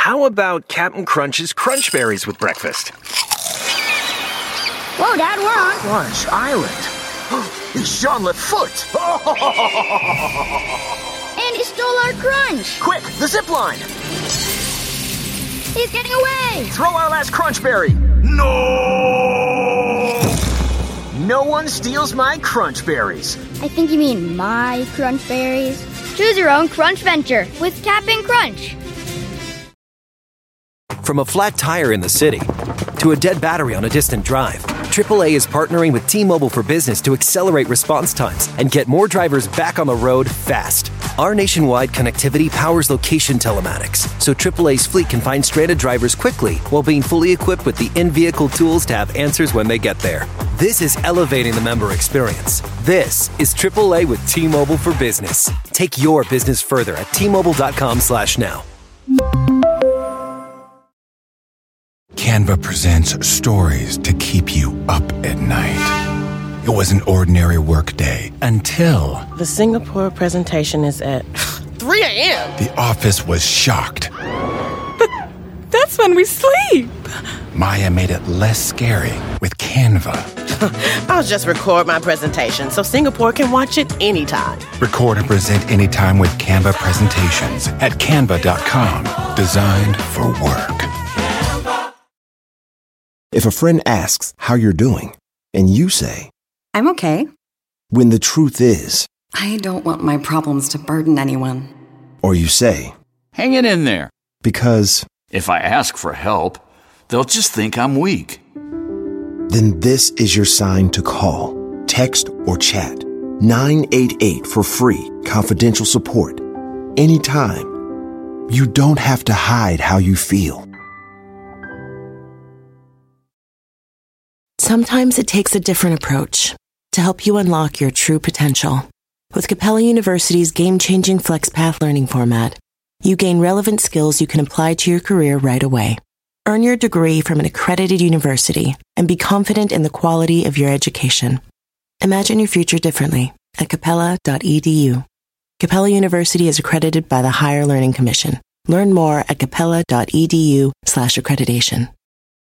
How about Captain Crunch's Crunch Berries with breakfast? Whoa, Dad, we're on Crunch Island. It's Jean-Lefort Foot. And he stole our crunch. Quick, the zip line. He's getting away. Throw our last Crunch Berry. No! No one steals my Crunch Berries. I think you mean my crunch berries. Choose your own crunch venture with Cap'n Crunch. From a flat tire in the city to a dead battery on a distant drive, AAA is partnering with T-Mobile for Business to accelerate response times and get more drivers back on the road fast. Our nationwide connectivity powers location telematics, so AAA's fleet can find stranded drivers quickly while being fully equipped with the in-vehicle tools to have answers when they get there. This is elevating the member experience. This is AAA with T-Mobile for Business. Take your business further at T-Mobile.com/now. Canva presents stories to keep you up at night. It was an ordinary workday until the Singapore presentation is at 3 a.m. the office was shocked. But that's when we sleep. Maya made it less scary with Canva. I'll just record my presentation so Singapore can watch it anytime. Record and present anytime with Canva presentations at canva.com. Designed for work. If a friend asks how you're doing, and you say, I'm okay. When the truth is, I don't want my problems to burden anyone. Or you say, hang it in there. Because if I ask for help, they'll just think I'm weak. Then this is your sign to call, text, or chat 988 for free, confidential support. Anytime. You don't have to hide how you feel. Sometimes it takes a different approach to help you unlock your true potential. With Capella University's game-changing FlexPath learning format, you gain relevant skills you can apply to your career right away. Earn your degree from an accredited university and be confident in the quality of your education. Imagine your future differently at capella.edu. Capella University is accredited by the Higher Learning Commission. Learn more at capella.edu/accreditation.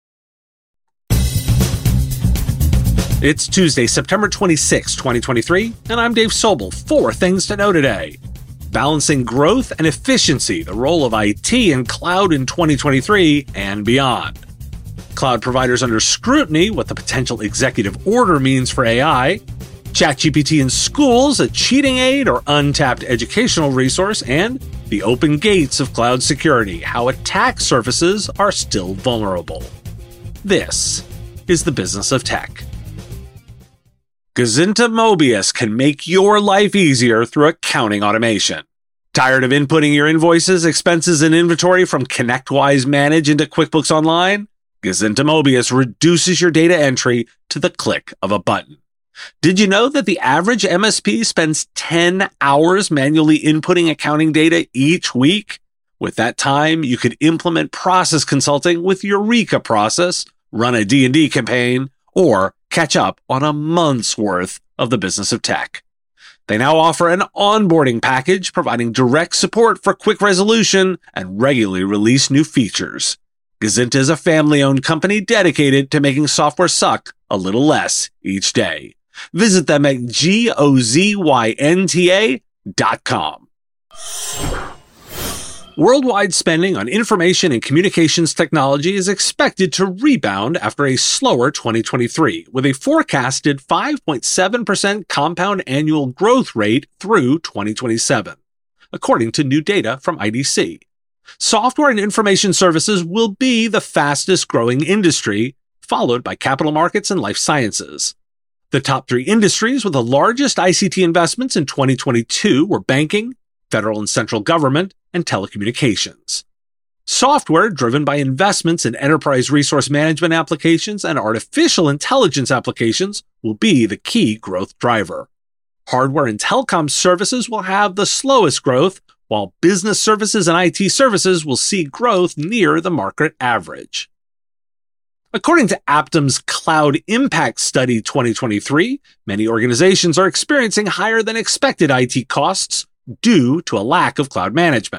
It's Tuesday, September 26, 2023, and I'm Dave Sobel. 4 things to know today. Balancing growth and efficiency, the role of IT and cloud in 2023 and beyond. Cloud providers under scrutiny, what the potential executive order means for AI. ChatGPT in schools, a cheating aid or untapped educational resource, and the open gates of cloud security, how attack surfaces are still vulnerable. This is the business of tech. Gazinta Mobius can make your life easier through accounting automation. Tired of inputting your invoices, expenses, and inventory from ConnectWise Manage into QuickBooks Online? Gazinta Mobius reduces your data entry to the click of a button. Did you know that the average MSP spends 10 hours manually inputting accounting data each week? With that time, you could implement process consulting with Eureka Process, run a D&D campaign, or catch up on a month's worth of the business of tech. They now offer an onboarding package providing direct support for quick resolution and regularly release new features. Gazinta is a family-owned company dedicated to making software suck a little less each day. Visit them at gozynta.com. Worldwide spending on information and communications technology is expected to rebound after a slower 2023, with a forecasted 5.7% compound annual growth rate through 2027, according to new data from IDC. Software and information services will be the fastest growing industry, followed by capital markets and life sciences. The top 3 industries with the largest ICT investments in 2022 were banking, federal and central government, and telecommunications. Software, driven by investments in enterprise resource management applications and artificial intelligence applications, will be the key growth driver. Hardware and telecom services will have the slowest growth, while business services and IT services will see growth near the market average. According to Aptum's Cloud Impact Study 2023, many organizations are experiencing higher than expected IT costs due to a lack of cloud management.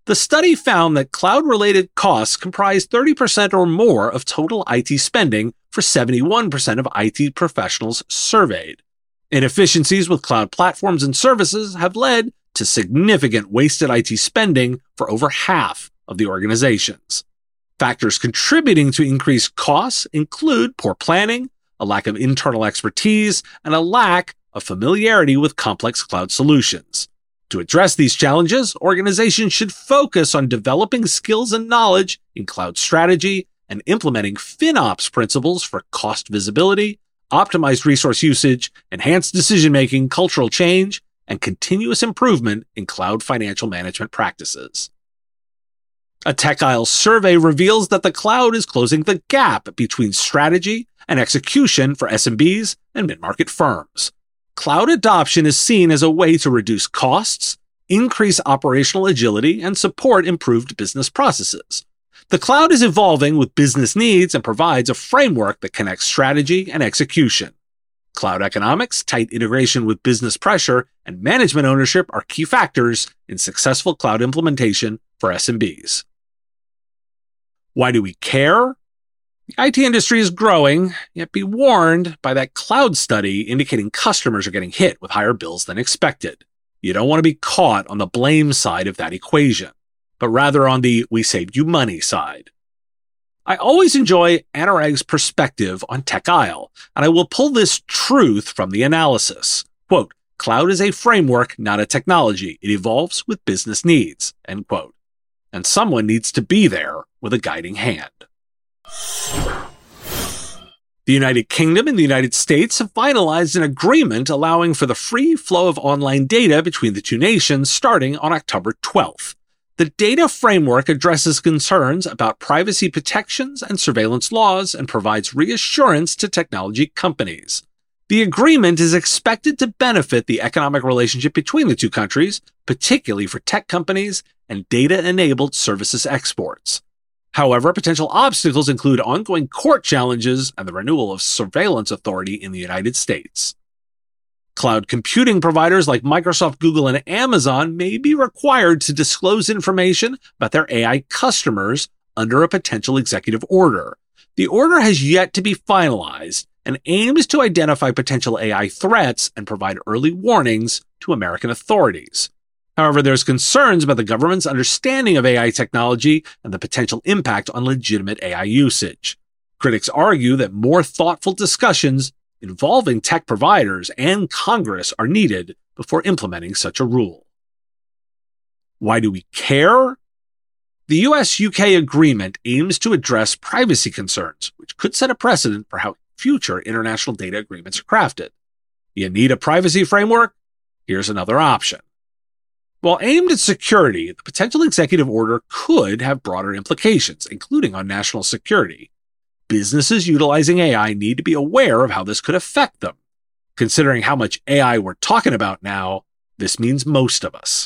The study found that cloud-related costs comprise 30% or more of total IT spending for 71% of IT professionals surveyed. Inefficiencies with cloud platforms and services have led to significant wasted IT spending for over half of the organizations. Factors contributing to increased costs include poor planning, a lack of internal expertise, and a lack of familiarity with complex cloud solutions. To address these challenges, organizations should focus on developing skills and knowledge in cloud strategy and implementing FinOps principles for cost visibility, optimized resource usage, enhanced decision-making, cultural change, and continuous improvement in cloud financial management practices. A TechIsle survey reveals that the cloud is closing the gap between strategy and execution for SMBs and mid-market firms. Cloud adoption is seen as a way to reduce costs, increase operational agility, and support improved business processes. The cloud is evolving with business needs and provides a framework that connects strategy and execution. Cloud economics, tight integration with business pressure, and management ownership are key factors in successful cloud implementation for SMBs. Why do we care? The IT industry is growing, yet be warned by that cloud study indicating customers are getting hit with higher bills than expected. You don't want to be caught on the blame side of that equation, but rather on the we saved you money side. I always enjoy Anurag's perspective on TechIsle, and I will pull this truth from the analysis. Quote, cloud is a framework, not a technology. It evolves with business needs, end quote. And someone needs to be there with a guiding hand. The United Kingdom and the United States have finalized an agreement allowing for the free flow of online data between the two nations starting on October 12th. The data framework addresses concerns about privacy protections and surveillance laws and provides reassurance to technology companies. The agreement is expected to benefit the economic relationship between the two countries, particularly for tech companies and data-enabled services exports. However, potential obstacles include ongoing court challenges and the renewal of surveillance authority in the United States. Cloud computing providers like Microsoft, Google, and Amazon may be required to disclose information about their AI customers under a potential executive order. The order has yet to be finalized and aims to identify potential AI threats and provide early warnings to American authorities. However, there's concerns about the government's understanding of AI technology and the potential impact on legitimate AI usage. Critics argue that more thoughtful discussions involving tech providers and Congress are needed before implementing such a rule. Why do we care? The US-UK agreement aims to address privacy concerns, which could set a precedent for how future international data agreements are crafted. You need a privacy framework? Here's another option. While aimed at security, the potential executive order could have broader implications, including on national security. Businesses utilizing AI need to be aware of how this could affect them. Considering how much AI we're talking about now, this means most of us.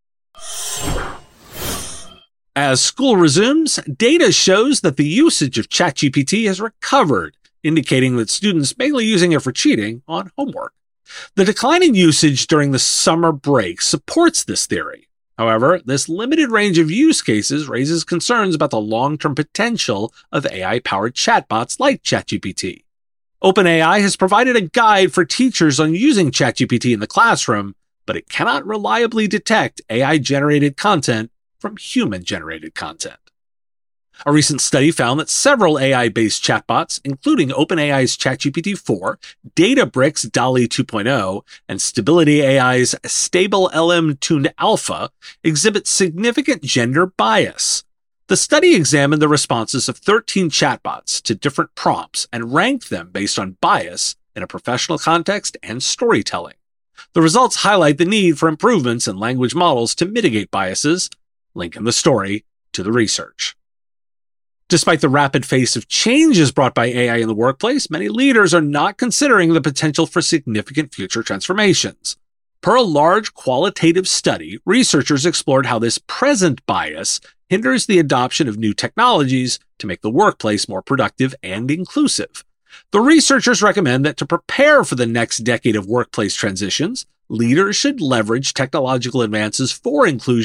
As school resumes, data shows that the usage of ChatGPT has recovered, indicating that students mainly using it for cheating on homework. The declining usage during the summer break supports this theory. However, this limited range of use cases raises concerns about the long-term potential of AI-powered chatbots like ChatGPT. OpenAI has provided a guide for teachers on using ChatGPT in the classroom, but it cannot reliably detect AI-generated content from human-generated content. A recent study found that several AI-based chatbots, including OpenAI's ChatGPT-4, Databricks DALL-E 2.0, and Stability AI's Stable LM Tuned Alpha, exhibit significant gender bias. The study examined the responses of 13 chatbots to different prompts and ranked them based on bias in a professional context and storytelling. The results highlight the need for improvements in language models to mitigate biases. Link in the story to the research. Despite the rapid pace of changes brought by AI in the workplace, many leaders are not considering the potential for significant future transformations. Per a large qualitative study, researchers explored how this present bias hinders the adoption of new technologies to make the workplace more productive and inclusive. The researchers recommend that to prepare for the next decade of workplace transitions, leaders should leverage technological advances for inclusion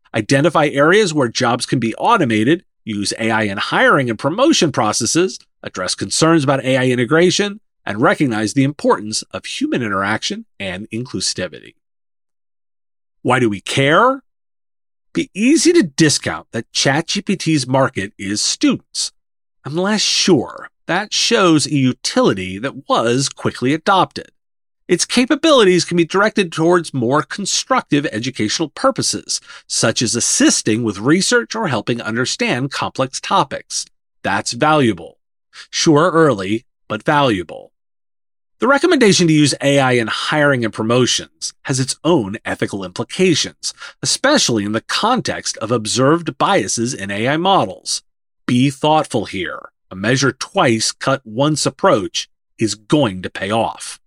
identify areas where jobs can be automated, use AI in hiring and promotion processes, address concerns about AI integration, and recognize the importance of human interaction and inclusivity. Why do we care? Be easy to discount that ChatGPT's market is students. I'm less sure. That shows a utility that was quickly adopted. Its capabilities can be directed towards more constructive educational purposes, such as assisting with research or helping understand complex topics. That's valuable. Sure, early, but valuable. The recommendation to use AI in hiring and promotions has its own ethical implications, especially in the context of observed biases in AI models. Be thoughtful here. A measure twice, cut once approach is going to pay off.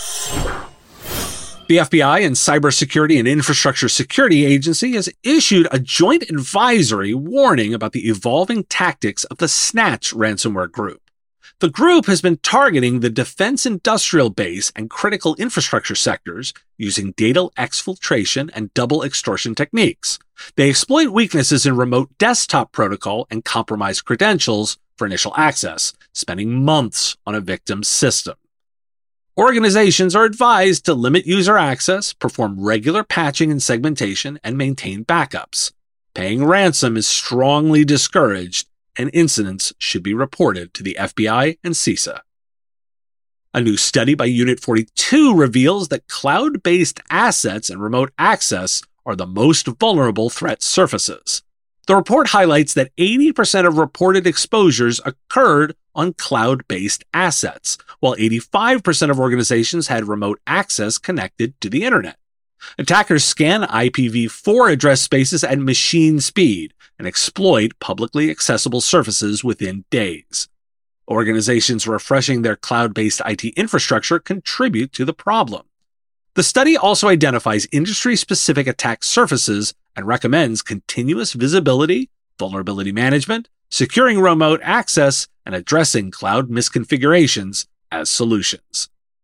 The FBI and Cybersecurity and Infrastructure Security Agency has issued a joint advisory warning about the evolving tactics of the Snatch ransomware group. The group has been targeting the defense industrial base and critical infrastructure sectors using data exfiltration and double extortion techniques. They exploit weaknesses in remote desktop protocol and compromise credentials for initial access, spending months on a victim's system. Organizations are advised to limit user access, perform regular patching and segmentation, and maintain backups. Paying ransom is strongly discouraged, and incidents should be reported to the FBI and CISA. A new study by Unit 42 reveals that cloud-based assets and remote access are the most vulnerable threat surfaces. The report highlights that 80% of reported exposures occurred on cloud-based assets, while 85% of organizations had remote access connected to the internet. Attackers scan IPv4 address spaces at machine speed and exploit publicly accessible surfaces within days. Organizations refreshing their cloud-based IT infrastructure contribute to the problem. The study also identifies industry-specific attack surfaces and recommends continuous visibility, vulnerability management, securing remote access, and addressing cloud misconfigurations as solutions.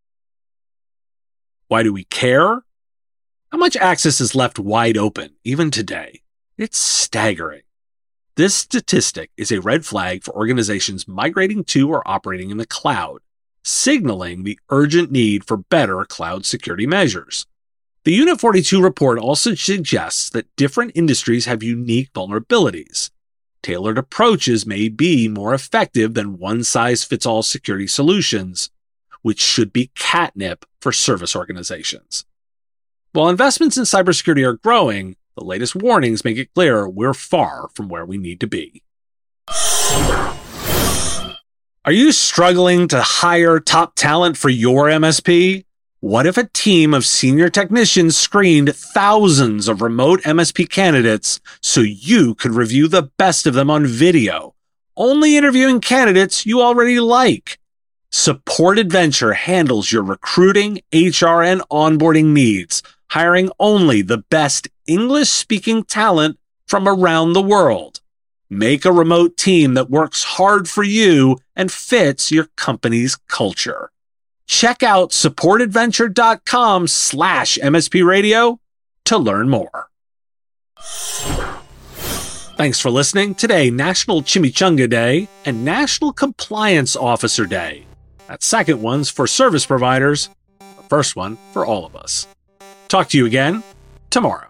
Why do we care? How much access is left wide open, even today? It's staggering. This statistic is a red flag for organizations migrating to or operating in the cloud, signaling the urgent need for better cloud security measures. The Unit 42 report also suggests that different industries have unique vulnerabilities. Tailored approaches may be more effective than one-size-fits-all security solutions, which should be catnip for service organizations. While investments in cybersecurity are growing, the latest warnings make it clear we're far from where we need to be. Are you struggling to hire top talent for your MSP? What if a team of senior technicians screened thousands of remote MSP candidates so you could review the best of them on video, only interviewing candidates you already like? Support Adventure handles your recruiting, HR, and onboarding needs, hiring only the best English-speaking talent from around the world. Make a remote team that works hard for you and fits your company's culture. Check out supportadventure.com/MSP Radio to learn more. Thanks for listening. Today, National Chimichanga Day and National Compliance Officer Day. That second one's for service providers, the first one for all of us. Talk to you again tomorrow.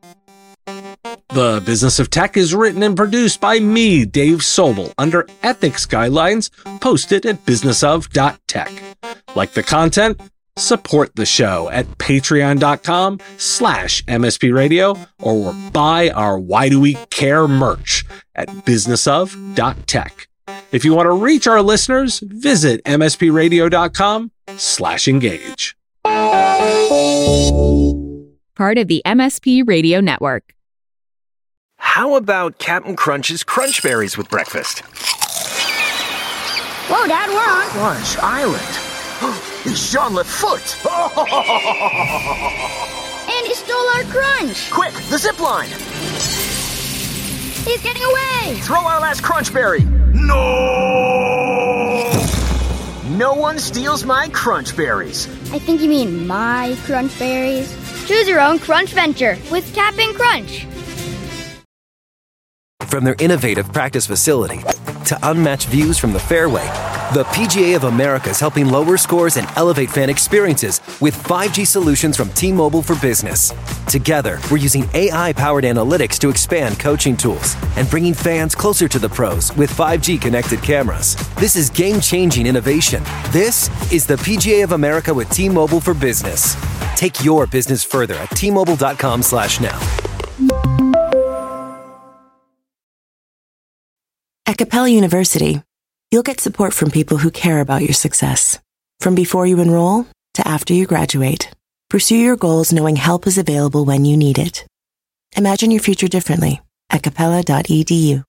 The Business of Tech is written and produced by me, Dave Sobel, under ethics guidelines posted at businessof.tech. Like the content? Support the show at patreon.com/MSP Radio or buy our Why Do We Care merch at businessof.tech. If you want to reach our listeners, visit mspradio.com/engage. Part of the MSP Radio Network. How about Captain Crunch's Crunch Berries with breakfast? Whoa, Dad, we're on Crunch Island. It's Jean Lafoot. And he stole our crunch. Quick, the zip line. He's getting away. Throw our last Crunch Berry. No! No one steals my Crunch Berries. I think you mean my Crunch Berries. Choose your own Crunch Venture with Cap'n Crunch. From their innovative practice facility to unmatched views from the fairway, the PGA of America is helping lower scores and elevate fan experiences with 5G solutions from T-Mobile for Business. Together, we're using AI-powered analytics to expand coaching tools and bringing fans closer to the pros with 5G connected cameras. This is game-changing innovation. This is the PGA of America with T-Mobile for Business. Take your business further at T-Mobile.com/now. At Capella University, you'll get support from people who care about your success. From before you enroll to after you graduate, pursue your goals knowing help is available when you need it. Imagine your future differently at capella.edu.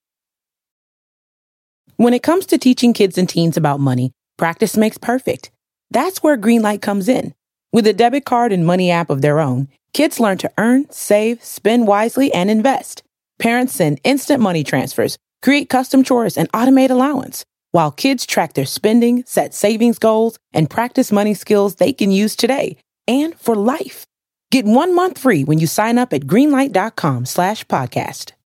When it comes to teaching kids and teens about money, practice makes perfect. That's where Greenlight comes in. With a debit card and money app of their own, kids learn to earn, save, spend wisely, and invest. Parents send instant money transfers, create custom chores, and automate allowance, while kids track their spending, set savings goals, and practice money skills they can use today and for life. Get 1 month free when you sign up at greenlight.com/podcast.